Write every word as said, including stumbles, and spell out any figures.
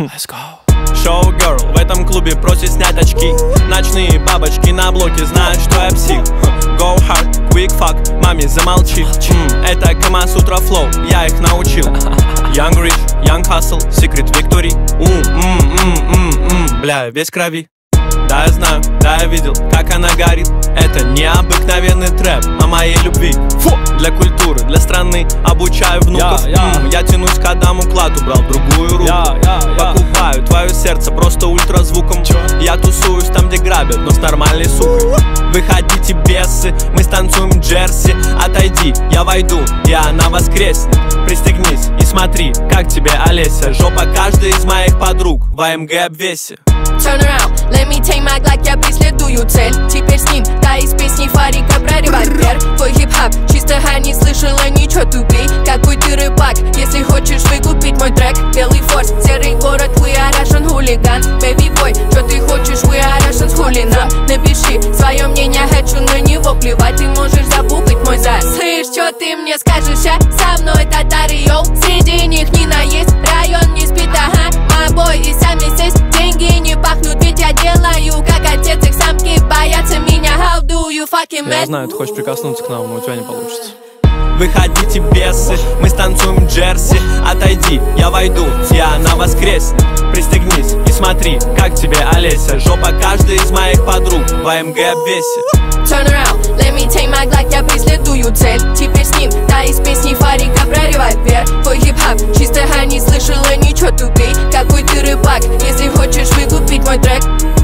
Let's go. Шоу-герл в этом клубе просит снять очки. Ночные бабочки на блоке знают, что я псих. Go hard, quick fuck, маме замолчи. mm, Это Камасутра флоу, я их научил. Young rich, young hustle, secret victory. mm, mm, mm, mm, mm, Бля, весь в крови. Да, я знаю, да, я видел, как она горит. Это необыкновенный трэп о моей любви. Фу! Для культуры, для страны, обучаю внуков. yeah, yeah. Mm, Я тянусь к Адаму Плату, брал другую руку. yeah, yeah, yeah. Покупаю твое сердце просто ультразвуком. Чё? Я тусуюсь там, где грабят, но с нормальной сукой. Выходите, бесы, мы станцуем джерси. Отойди, я войду, и она воскреснет. Пристегнись и смотри, как тебе Олеся. Жопа каждой из моих подруг в АМГ обвесе. Turn around, let me take my Glock, я преследую цель. Теперь с ним, да, из песни Фарика про револьвер. Твой хип-хап, чистая, не слышала ничего, тупей. Какой ты рыбак, если хочешь выкупить мой трек. Белый форс, серый город, we are Russian хулиган. Baby boy, что ты хочешь, we are Russian хулинам. Напиши свое мнение, хочу на него плевать. Ты можешь забукать мой зад. Слышь, что ты мне скажешь, а? Со мной татары, йоу. Среди них Нина есть, район не спит, ага. Мой и сами здесь деньги не пахнут, ведь я делаю, как отец, их самки боятся меня. How do you fucking man? Я знаю, ты хочешь прикоснуться к нам, но у тебя не получится. Выходите, бесы, мы станцуем джерси. Отойди, я войду, и она воскреснет. Пристегнись и смотри, как тебе Олеся. Жопа каждой из моих подруг в АМГ обвесе. Turn around, let me take my Glock, я преследую цель. Теперь с ним, да, из песни Фарика про револьвер. Твой хип-хап, чистая, не слышала ничего, тупей. Какой ты рыбак, если хочешь выкупить мой трек.